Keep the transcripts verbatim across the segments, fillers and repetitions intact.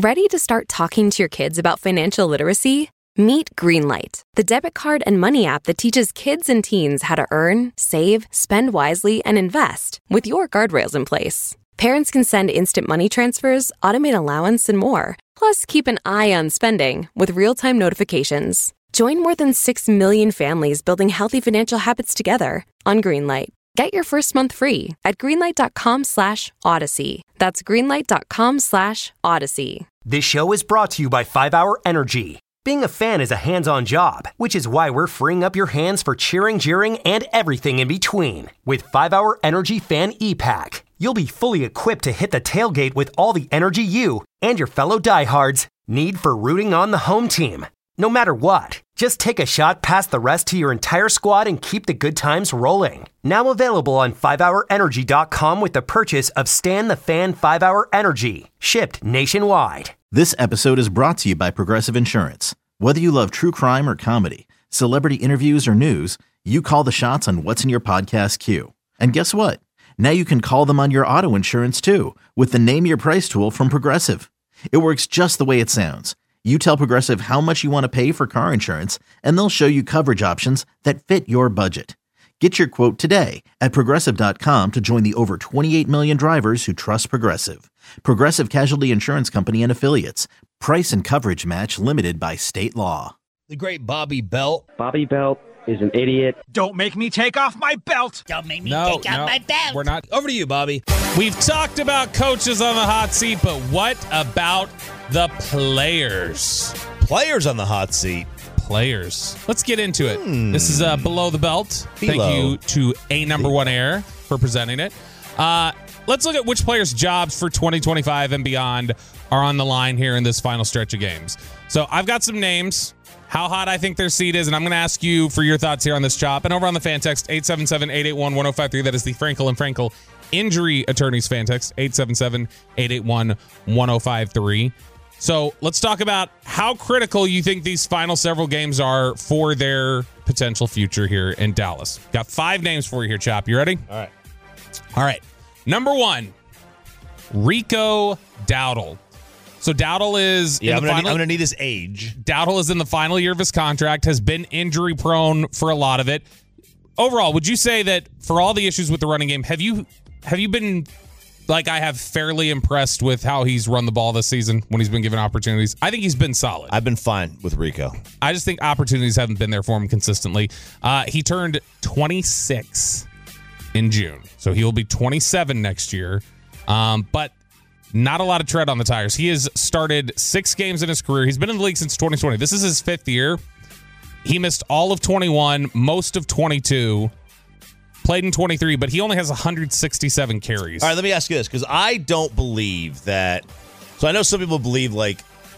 Ready to start talking to your kids about financial literacy? Meet Greenlight, the debit card and money app that teaches kids and teens how to earn, save, spend wisely, and invest with your guardrails in place. Parents can send instant money transfers, automate allowance, and more. Plus, keep an eye on spending with real-time notifications. Join more than six million families building healthy financial habits together on Greenlight. Get your first month free at greenlight.com slash odyssey. That's greenlight.com slash odyssey. This show is brought to you by five hour Energy. Being a fan is a hands-on job, which is why we're freeing up your hands for cheering, jeering, and everything in between. With five hour Energy Fan E-Pack, you'll be fully equipped to hit the tailgate with all the energy you and your fellow diehards need for rooting on the home team. No matter what, just take a shot past the rest to your entire squad and keep the good times rolling. Now available on five hour energy dot com with the purchase of Stan the Fan five hour Energy, shipped nationwide. This episode is brought to you by Progressive Insurance. Whether you love true crime or comedy, celebrity interviews or news, you call the shots on what's in your podcast queue. And guess what? Now you can call them on your auto insurance too with the Name Your Price tool from Progressive. It works just the way it sounds. You tell Progressive how much you want to pay for car insurance, and they'll show you coverage options that fit your budget. Get your quote today at Progressive dot com to join the over twenty-eight million drivers who trust Progressive. Progressive Casualty Insurance Company and Affiliates. Price and coverage match limited by state law. The great Bobby Belt. Bobby Belt is an idiot. Don't make me take off my belt. Don't make me No, take off no, my belt. We're not. Over to you, Bobby. We've talked about coaches on the hot seat, but what about the players? Players on the hot seat. Players. Let's get into it. Hmm. This is uh, Below the Belt. Below. Thank you to A Number One Air for presenting it. Uh, let's look at which players' jobs for twenty twenty-five and beyond are on the line here in this final stretch of games. So I've got some names, how hot I think their seat is, and I'm going to ask you for your thoughts here on this chop. And over on the fan text, eight seven seven, eight eight one, one oh five three. That is the Frankel and Frankel Injury Attorneys fan text, eight seven seven, eight eight one, one oh five three. So let's talk about how critical you think these final several games are for their potential future here in Dallas. Got five names for you here, Chop. You ready? All right. All right. Number one, Rico Dowdle. So Dowdle is Yeah, in I'm the gonna, final. need, I'm gonna need his age. Dowdle is in the final year of his contract, has been injury prone for a lot of it. Overall, would you say that for all the issues with the running game, have you have you been like I have fairly impressed with how he's run the ball this season when he's been given opportunities? I think he's been solid. I've been fine with Rico. I just think opportunities haven't been there for him consistently. Uh, he turned twenty-six in June, so he'll be twenty-seven next year. Um, but not a lot of tread on the tires. He has started six games in his career. He's been in the league since twenty twenty. This is his fifth year. He missed all of twenty-one, most of twenty-two, played in twenty-three, but he only has one hundred sixty-seven carries. All right, let me ask you this, because I don't believe that. So I know some people believe, like,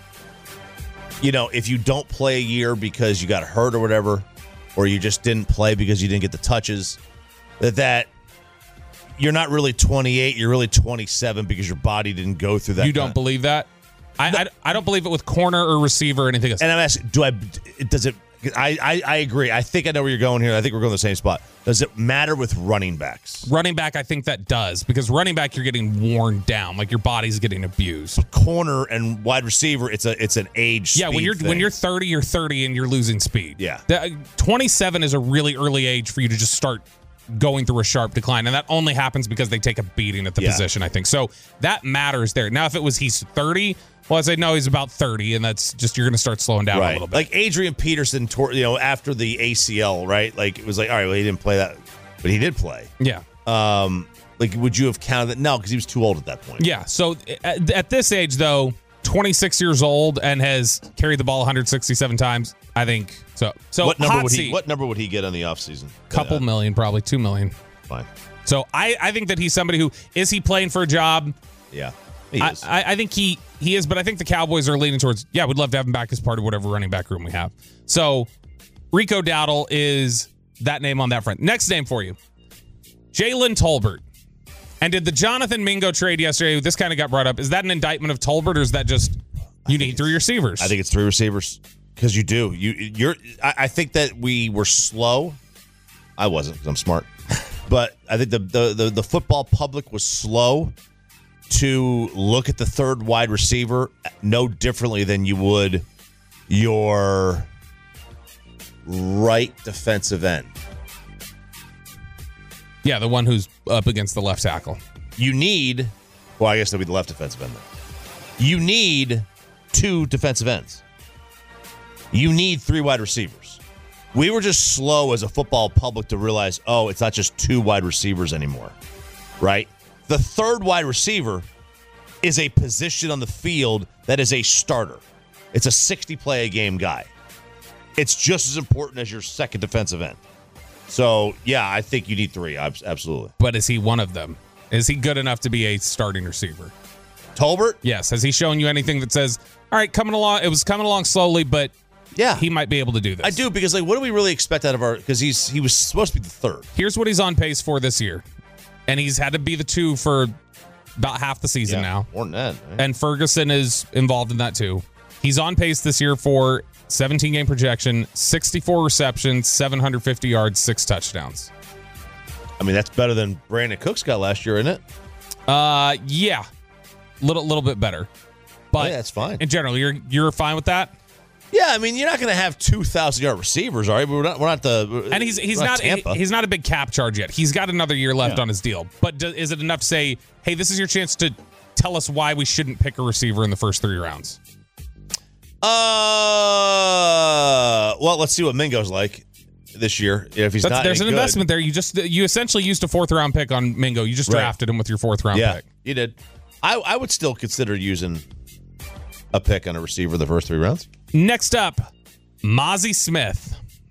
you know, if you don't play a year because you got hurt or whatever, or you just didn't play because you didn't get the touches, that that you're not really twenty-eight, you're really twenty-seven because your body didn't go through that. You don't kind of, believe that? I, No. I I don't believe it with corner or receiver or anything else. And I'm asking, do I? Does it? I, I I agree. I think I know where you're going here. I think we're going to the same spot. Does it matter with running backs? Running back, I think that does, because running back, you're getting worn down, like your body's getting abused. Corner and wide receiver, it's a it's an age. Yeah, when speed you're thing. when you're thirty, you're thirty, and you're losing speed. Yeah. The- twenty-seven is a really early age for you to just start going through a sharp decline, and that only happens because they take a beating at the Yeah. position, I think. So that matters there. Now, if it was he's thirty, well, I'd say no, he's about thirty, and that's just, you're going to start slowing down right. a little bit. Like Adrian Peterson, tore, you know, after the A C L, right? Like it was like, all right, well, he didn't play that, but he did play. Yeah. Um, like, would you have counted that? No, because he was too old at that point. Yeah. So at, at this age, though, twenty-six years old and has carried the ball one hundred sixty-seven times, I think. So, so what number hot would he? seat, What number would he get on the offseason? couple Uh, million, probably two million. Fine. So I, I think that he's somebody who, is he playing for a job? Yeah. He I, is. I, I think he he is, but I think the Cowboys are leaning towards, yeah, we'd love to have him back as part of whatever running back room we have. So Rico Dowdle is that name on that front. Next name for you, Jalen Tolbert. And did the Jonathan Mingo trade yesterday, this kind of got brought up, is that an indictment of Tolbert, or is that just you need three receivers? I think it's three receivers because you do. You you're. I, I think that we were slow. I wasn't because I'm smart, but I think the, the the the football public was slow to look at the third wide receiver no differently than you would your right defensive end. Yeah, the one who's up against the left tackle. You need, well, I guess that'd be the left defensive end. You need two defensive ends. You need three wide receivers. We were just slow as a football public to realize, oh, it's not just two wide receivers anymore, right? The third wide receiver is a position on the field that is a starter. It's a sixty-play-a-game guy. It's just as important as your second defensive end. So, yeah, I think you need three, absolutely. But is he one of them? Is he good enough to be a starting receiver? Tolbert? Yes. Has he shown you anything that says, all right, coming along, it was coming along slowly, but yeah, he might be able to do this? I do, because, like, what do we really expect out of our, because he's he was supposed to be the third. Here's what he's on pace for this year. And he's had to be the two for about half the season yeah, now. More than that. Right? And Ferguson is involved in that too. He's on pace this year for seventeen-game projection, sixty-four receptions, seven hundred fifty yards, six touchdowns. I mean, that's better than Brandon Cooks got last year, isn't it? Uh, yeah, little little bit better. But oh, yeah, that's fine. In general, you're you're fine with that. Yeah, I mean, you're not going to have two thousand yard receivers, all right? We're not. We're not the. And he's he's not. not he, he's not a big cap charge yet. He's got another year left yeah. on his deal. But do, is it enough to say, hey, this is your chance to tell us why we shouldn't pick a receiver in the first three rounds? Uh, well, let's see what Mingo's like this year. If he's That's, not, there's an good. investment there. You just you essentially used a fourth round pick on Mingo. You just right. drafted him with your fourth round yeah, pick. You did. I I would still consider using a pick on a receiver the first three rounds. Next up, Mazi Smith.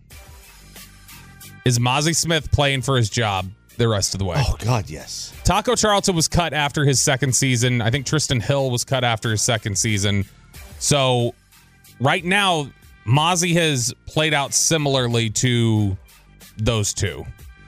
Is Mazi Smith playing for his job the rest of the way? Oh God, yes. Taco Charlton was cut after his second season. I think Tristan Hill was cut after his second season. So right now, Mazi has played out similarly to those two.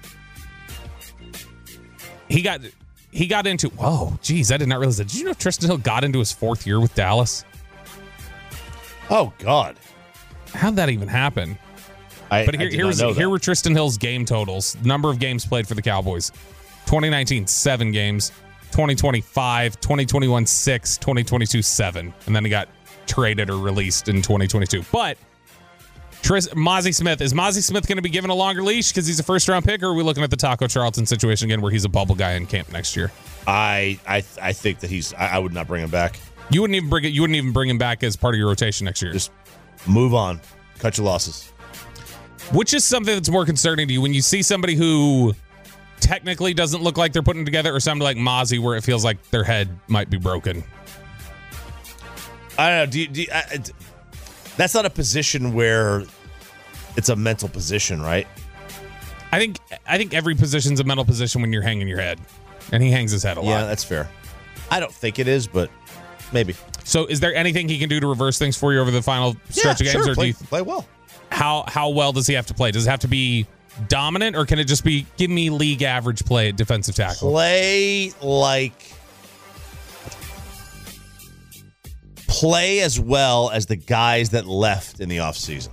He got he got into whoa, geez, I did not realize that. Did you know Tristan Hill got into his fourth year with Dallas? Oh God, how'd that even happen? I, but here, I did here not was know here that. were Tristan Hill's game totals. Number of games played for the Cowboys: twenty nineteen, seven games; twenty twenty, five; twenty twenty-one, six; twenty twenty-two, seven, and then he got traded or released in twenty twenty-two. But Tris, Mazi Smith, is Mazi Smith going to be given a longer leash because he's a first round pick, or are we looking at the Taco Charlton situation again where he's a bubble guy in camp next year? I I I think that he's. I, I would not bring him back. You wouldn't even bring it. You wouldn't even bring him back as part of your rotation next year. Just move on, cut your losses. Which is something that's more concerning to you when you see somebody who technically doesn't look like they're putting together, or somebody like Mazi where it feels like their head might be broken. I don't know. Do you, do you, I, that's not a position where it's a mental position, right? I think I think every position's a mental position when you're hanging your head, and he hangs his head a lot. Yeah, that's fair. I don't think it is, but maybe. So, is there anything he can do to reverse things for you over the final stretch yeah, of games, sure. or play, do you, play well? How how well does he have to play? Does it have to be dominant, or can it just be give me league average play at defensive tackle? Play like. Play as well as the guys that left in the offseason.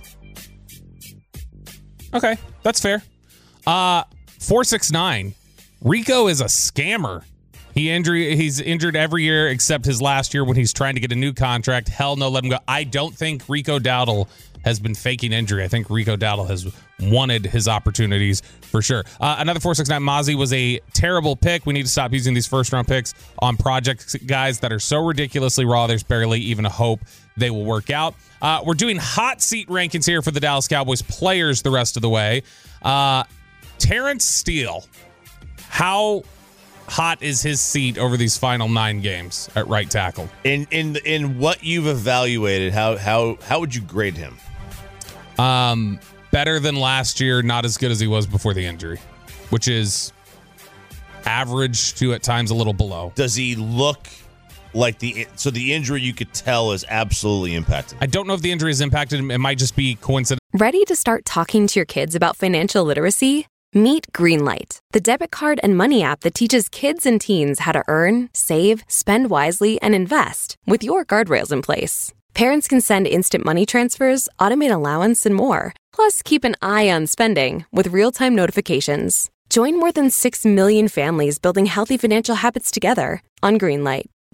Okay, that's fair. Uh, four six nine. Rico is a scammer. He injury he's injured every year except his last year when he's trying to get a new contract. Hell no, let him go. I don't think Rico Dowdle has been faking injury. I think Rico Dowdle has wanted his opportunities for sure. Uh, another four six nine. Mazi was a terrible pick. We need to stop using these first round picks on project guys that are so ridiculously raw. There's barely even a hope they will work out. Uh, we're doing hot seat rankings here for the Dallas Cowboys players the rest of the way. Uh, Terrence Steele, how hot is his seat over these final nine games at right tackle? In in in what you've evaluated, how how how would you grade him? Um, better than last year, not as good as he was before the injury, which is average to at times a little below. Does he look like the so the injury you could tell is absolutely impacted? I don't know if the injury has impacted him. It might just be coincidence. Ready to start talking to your kids about financial literacy? Meet Greenlight, the debit card and money app that teaches kids and teens how to earn, save, spend wisely, and invest with your guardrails in place. Parents can send instant money transfers, automate allowance, and more. Plus, keep an eye on spending with real-time notifications. Join more than six million families building healthy financial habits together on Greenlight.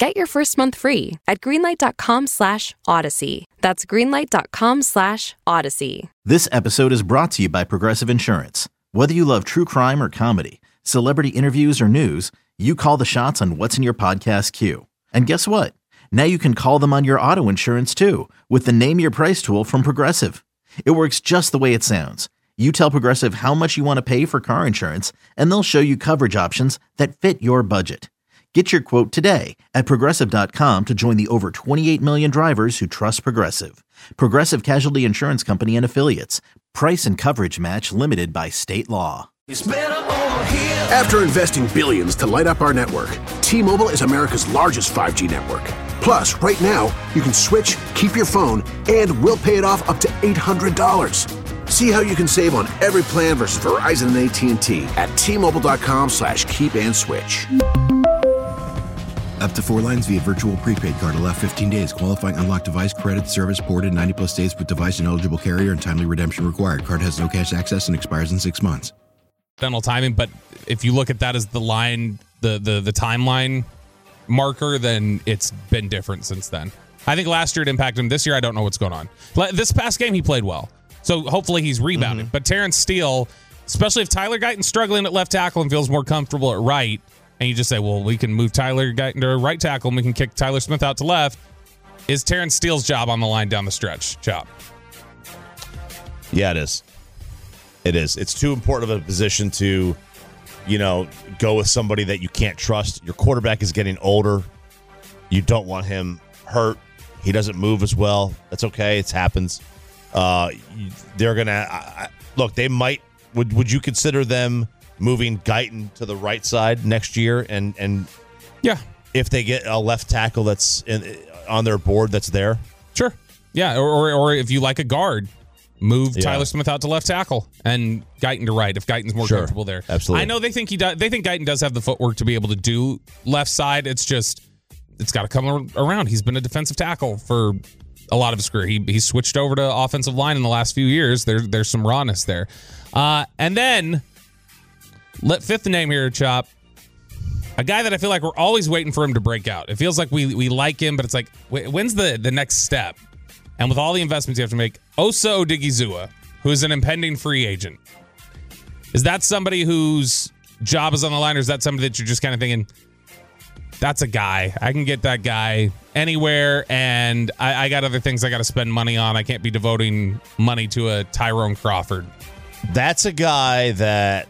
Get your first month free at greenlight.com slash odyssey. That's greenlight.com slash odyssey. This episode is brought to you by Progressive Insurance. Whether you love true crime or comedy, celebrity interviews or news, you call the shots on what's in your podcast queue. And guess what? Now you can call them on your auto insurance too with the Name Your Price tool from Progressive. It works just the way it sounds. You tell Progressive how much you want to pay for car insurance, and they'll show you coverage options that fit your budget. Get your quote today at Progressive dot com to join the over twenty-eight million drivers who trust Progressive. Progressive Casualty Insurance Company and Affiliates. Price and coverage match limited by state law. After investing billions to light up our network, T-Mobile is America's largest five G network. Plus, right now, you can switch, keep your phone, and we'll pay it off up to eight hundred dollars. See how you can save on every plan versus Verizon and A T and T at T-Mobile.com slash keep and switch. Up to four lines via virtual prepaid card. Allow fifteen days. Qualifying unlocked device credit service ported ninety plus days with device and eligible carrier and timely redemption required. Card has no cash access and expires in six months. Dental timing, but if you look at that as the line, the, the, the timeline marker, then it's been different since then. I think last year it impacted him. This year, I don't know what's going on. This past game, he played well. So hopefully he's rebounded. Mm-hmm. But Terrence Steele, especially if Tyler Guyton's struggling at left tackle and feels more comfortable at right, and you just say, well, we can move Tyler Guyton to right tackle and we can kick Tyler Smith out to left, is Terrence Steele's job on the line down the stretch. Job. Yeah, it is. It is. It's too important of a position to, you know, go with somebody that you can't trust. Your quarterback is getting older. You don't want him hurt. He doesn't move as well. That's okay. It happens. Uh, they're going to look, they might, would, would you consider them moving Guyton to the right side next year? And, and yeah, if they get a left tackle that's in, on their board that's there. Sure. Yeah. Or, or, or if you like a guard, move yeah. Tyler Smith out to left tackle and Guyton to right if Guyton's more sure. comfortable there. Absolutely. I know they think he does. They think Guyton does have the footwork to be able to do left side. It's just, it's got to come around. He's been a defensive tackle for a lot of his career. He he's switched over to offensive line in the last few years. There, there's some rawness there. Uh, and then, let fifth name here, Chop. A guy that I feel like we're always waiting for him to break out. It feels like we we like him, but it's like, when's the, the next step? And with all the investments you have to make, Osa Odigizua, who is an impending free agent, is that somebody whose job is on the line, or is that somebody that you're just kind of thinking, that's a guy. I can get that guy anywhere, and I, I got other things I got to spend money on. I can't be devoting money to a Tyrone Crawford. That's a guy that,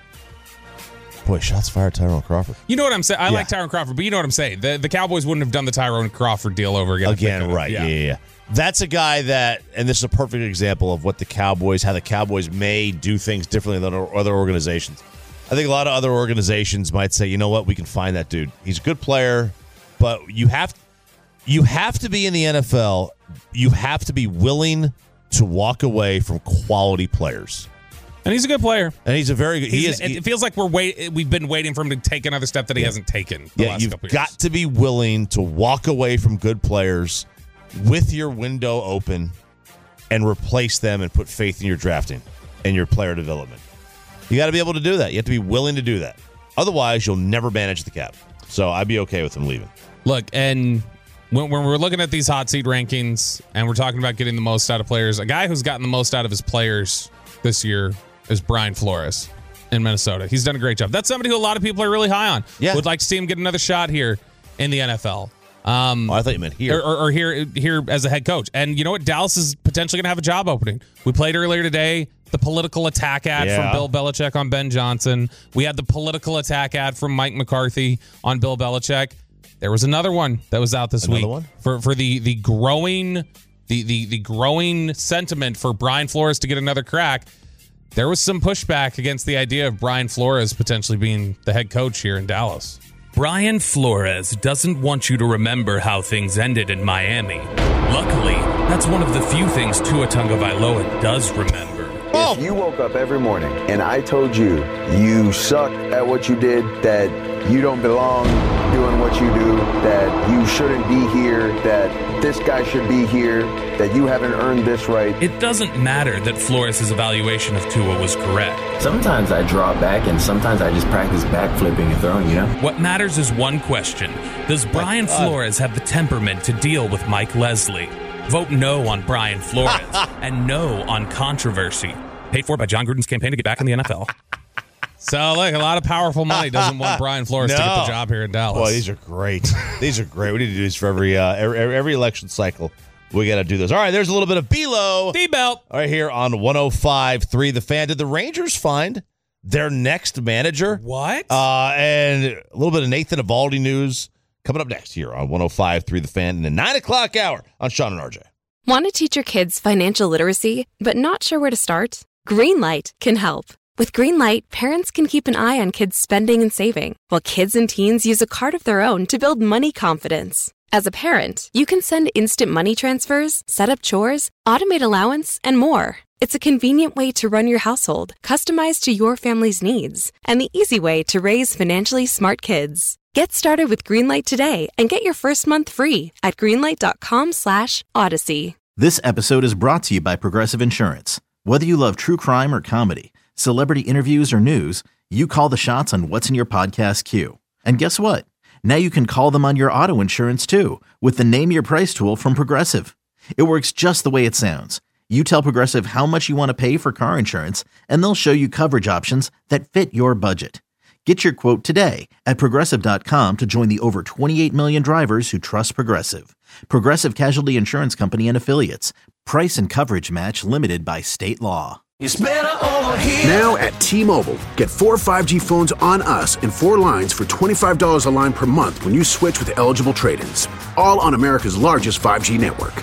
boy, shots fired Tyrone Crawford. You know what I'm saying? I yeah. like Tyrone Crawford, but you know what I'm saying? The the Cowboys wouldn't have done the Tyrone Crawford deal over again. Again, right. Yeah. yeah, yeah. That's a guy that, and this is a perfect example of what the Cowboys, how the Cowboys may do things differently than other organizations. I think a lot of other organizations might say, you know what, we can find that dude. He's a good player, but you have you have to be in the N F L. You have to be willing to walk away from quality players. And he's a good player. And he's a very good. He he's, is. It he, feels like we're wait. We've been waiting for him to take another step that he yeah. hasn't taken. The yeah, last you've couple got years. to be willing to walk away from good players with your window open and replace them and put faith in your drafting and your player development. You got to be able to do that. You have to be willing to do that. Otherwise, you'll never manage the cap. So I'd be okay with him leaving. Look, and when, when we're looking at these hot seat rankings and we're talking about getting the most out of players, a guy who's gotten the most out of his players this year is Brian Flores in Minnesota. He's done a great job. That's somebody who a lot of people are really high on. Yeah. Would like to see him get another shot here in the N F L. Um, oh, I thought you meant here. Or, or, or here here as a head coach. And you know what? Dallas is potentially going to have a job opening. We played earlier today the political attack ad yeah. from Bill Belichick on Ben Johnson. We had the political attack ad from Mike McCarthy on Bill Belichick. There was another one that was out this another week one? for for the the growing the the the growing sentiment for Brian Flores to get another crack. There was some pushback against the idea of Brian Flores potentially being the head coach here in Dallas. Brian Flores doesn't want you to remember how things ended in Miami. Luckily, that's one of the few things Tua Tagovailoa does remember. If you woke up every morning and I told you you suck at what you did, that you don't belong, doing what you do, that you shouldn't be here, that this guy should be here, that you haven't earned this right. It doesn't matter that Flores' evaluation of Tua was correct. Sometimes I draw back and sometimes I just practice backflipping and throwing, you know? What matters is one question. Does Brian Flores have the temperament to deal with Mike Leslie? Vote no on Brian Flores and no on controversy. Paid for by John Gruden's campaign to get back in the N F L. So, look, a lot of powerful money doesn't want Brian Flores no. to get the job here in Dallas. Boy, these are great. These are great. We need to do these for every uh, every, every election cycle. We got to do this. All right, there's a little bit of B-Lo. B-Belt. All right, here on one oh five point three The Fan. Did the Rangers find their next manager? What? Uh, and a little bit of Nathan Eovaldi news coming up next here on one oh five point three The Fan in the nine o'clock hour on Sean and R J. Want to teach your kids financial literacy, but not sure where to start? Greenlight can help. With Greenlight, parents can keep an eye on kids' spending and saving, while kids and teens use a card of their own to build money confidence. As a parent, you can send instant money transfers, set up chores, automate allowance, and more. It's a convenient way to run your household, customized to your family's needs, and the easy way to raise financially smart kids. Get started with Greenlight today and get your first month free at greenlight.com slash odyssey. This episode is brought to you by Progressive Insurance. Whether you love true crime or comedy, celebrity interviews or news, you call the shots on what's in your podcast queue. And guess what? Now you can call them on your auto insurance too with the Name Your Price tool from Progressive. It works just the way it sounds. You tell Progressive how much you want to pay for car insurance, and they'll show you coverage options that fit your budget. Get your quote today at Progressive dot com to join the over twenty-eight million drivers who trust Progressive. Progressive Casualty Insurance Company and Affiliates. Price and coverage match limited by state law. It's better over here. Now at T-Mobile, get four five G phones on us and four lines for twenty-five dollars a line per month when you switch with eligible trade-ins. All on America's largest five G network.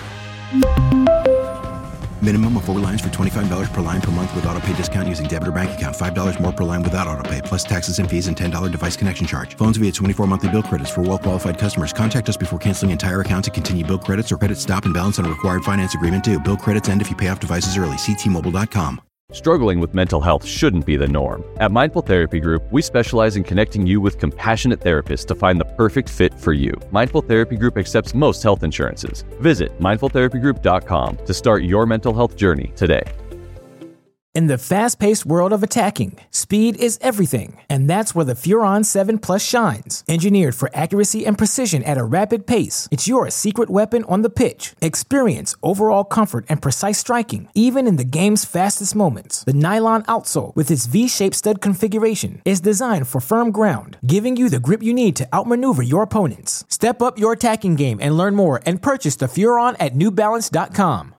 Minimum of four lines for twenty-five dollars per line per month with autopay discount using debit or bank account. five dollars more per line without autopay, plus taxes and fees and ten dollars device connection charge. Phones via twenty-four monthly bill credits for well-qualified customers. Contact us before canceling entire account to continue bill credits or credit stop and balance on required finance agreement due. Bill credits end if you pay off devices early. See T Mobile dot com. Struggling with mental health shouldn't be the norm. At Mindful Therapy Group, we specialize in connecting you with compassionate therapists to find the perfect fit for you. Mindful Therapy Group accepts most health insurances. Visit mindful therapy group dot com to start your mental health journey today. In the fast-paced world of attacking, speed is everything, and that's where the Furon seven Plus shines. Engineered for accuracy and precision at a rapid pace, it's your secret weapon on the pitch. Experience overall comfort and precise striking, even in the game's fastest moments. The nylon outsole, with its V-shaped stud configuration, is designed for firm ground, giving you the grip you need to outmaneuver your opponents. Step up your attacking game and learn more and purchase the Furon at new balance dot com.